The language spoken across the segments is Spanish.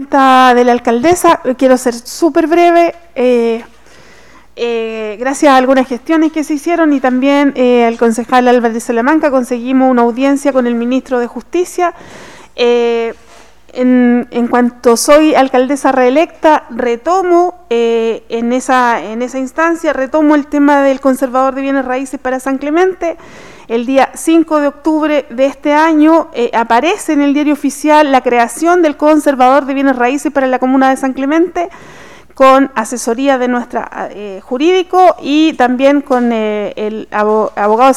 presidenta de la alcaldesa. Quiero ser súper breve. Gracias a algunas gestiones que se hicieron y también al concejal Álvarez Salamanca conseguimos una audiencia con el ministro de Justicia. En cuanto soy alcaldesa reelecta, retomo en esa instancia, retomo el tema del conservador de bienes raíces para San Clemente. El día 5 de octubre de este año aparece en el diario oficial la creación del conservador de bienes raíces para la comuna de San Clemente, con asesoría de nuestra jurídico y también con el abogado de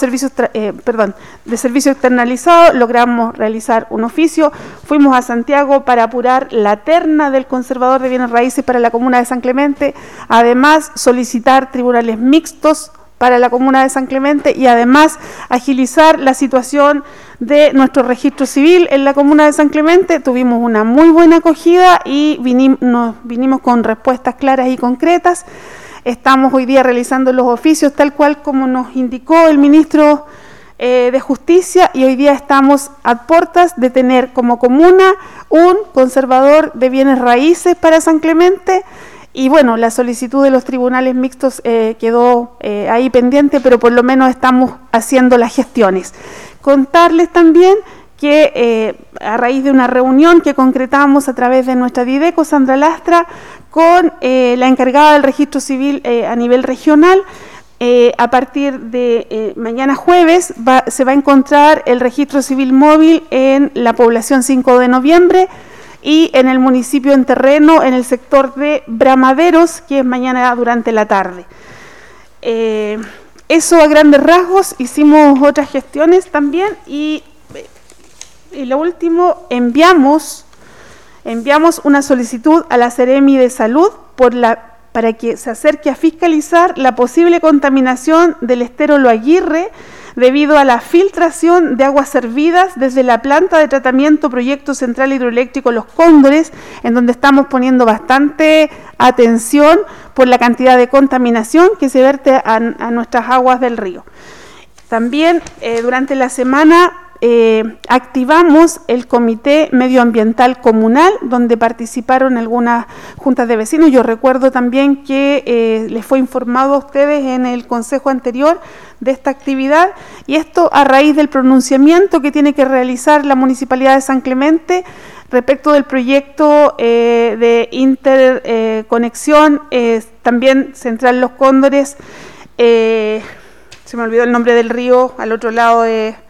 servicio externalizado. Logramos realizar un oficio, fuimos a Santiago para apurar la terna del conservador de bienes raíces para la comuna de San Clemente, además solicitar tribunales mixtos para la comuna de San Clemente y además agilizar la situación de nuestro registro civil en la comuna de San Clemente. Tuvimos una muy buena acogida y vinimos con respuestas claras y concretas. Estamos hoy día realizando los oficios tal cual como nos indicó el ministro de Justicia, y hoy día estamos a puertas de tener como comuna un conservador de bienes raíces para San Clemente. Y bueno, la solicitud de los tribunales mixtos quedó ahí pendiente, pero por lo menos estamos haciendo las gestiones. Contarles también que a raíz de una reunión que concretamos a través de nuestra Dideco, Sandra Lastra, con la encargada del registro civil a nivel regional, a partir de mañana jueves se va a encontrar el registro civil móvil en la población 5 de noviembre, y en el municipio en terreno, en el sector de Bramaderos, que es mañana durante la tarde. Eso a grandes rasgos. Hicimos otras gestiones también y lo último, enviamos una solicitud a la Seremi de Salud para que se acerque a fiscalizar la posible contaminación del estero Lo Aguirre debido a la filtración de aguas servidas desde la planta de tratamiento Proyecto Central Hidroeléctrico Los Cóndores, en donde estamos poniendo bastante atención por la cantidad de contaminación que se vierte a nuestras aguas del río. También durante la semana activamos el Comité Medioambiental Comunal, donde participaron algunas juntas de vecinos. Yo recuerdo también que les fue informado a ustedes en el consejo anterior de esta actividad, y esto a raíz del pronunciamiento que tiene que realizar la Municipalidad de San Clemente respecto del proyecto de interconexión, también Central Los Cóndores, se me olvidó el nombre del río, al otro lado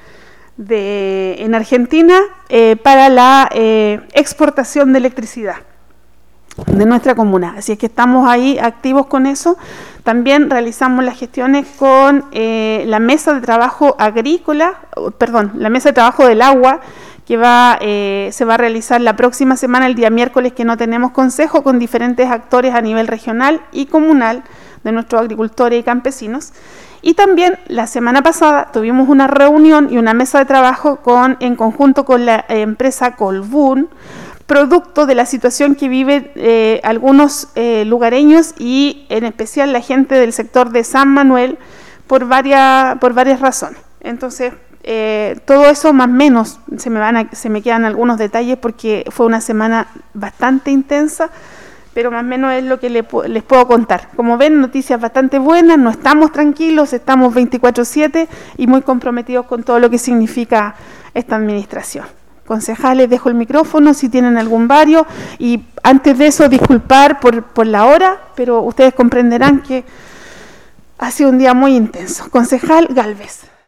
en Argentina, para la exportación de electricidad de nuestra comuna. Así es que estamos ahí activos con eso. También realizamos las gestiones con la mesa de trabajo la mesa de trabajo del agua, que se va a realizar la próxima semana, el día miércoles, que no tenemos consejo, con diferentes actores a nivel regional y comunal de nuestros agricultores y campesinos. Y también la semana pasada tuvimos una reunión y una mesa de trabajo en conjunto con la empresa Colbún, producto de la situación que viven algunos lugareños y en especial la gente del sector de San Manuel por varias razones. Entonces, todo eso más o menos se me quedan algunos detalles porque fue una semana bastante intensa, pero más o menos es lo que les puedo contar. Como ven, noticias bastante buenas, no estamos tranquilos, estamos 24/7 y muy comprometidos con todo lo que significa esta administración. Concejales, dejo el micrófono si tienen algún vario, y antes de eso disculpar por la hora, pero ustedes comprenderán que ha sido un día muy intenso. Concejal Gálvez.